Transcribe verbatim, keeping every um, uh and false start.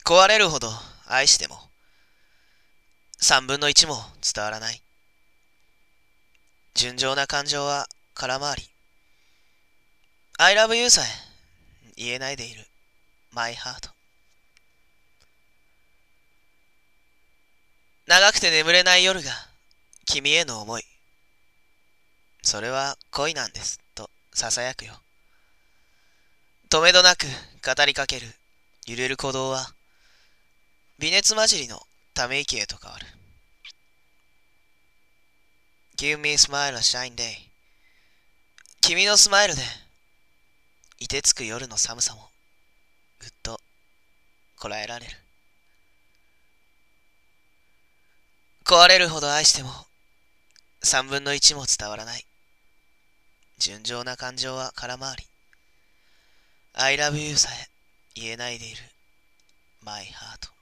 壊れるほど愛しても三分の一も伝わらない。純情な感情は空回り。I love you さえ言えないでいる My heart。 長くて眠れない夜が君への思い。それは恋なんですと囁くよ。止めどなく語りかける揺れる鼓動は微熱混じりのため息へと変わる。 Give me a smile a shine day。 君のスマイルで凍てつく夜の寒さもぐっとこらえられる。壊れるほど愛しても三分の一も伝わらない。純情な感情は空回り。 I love you さえ言えないでいる My heart。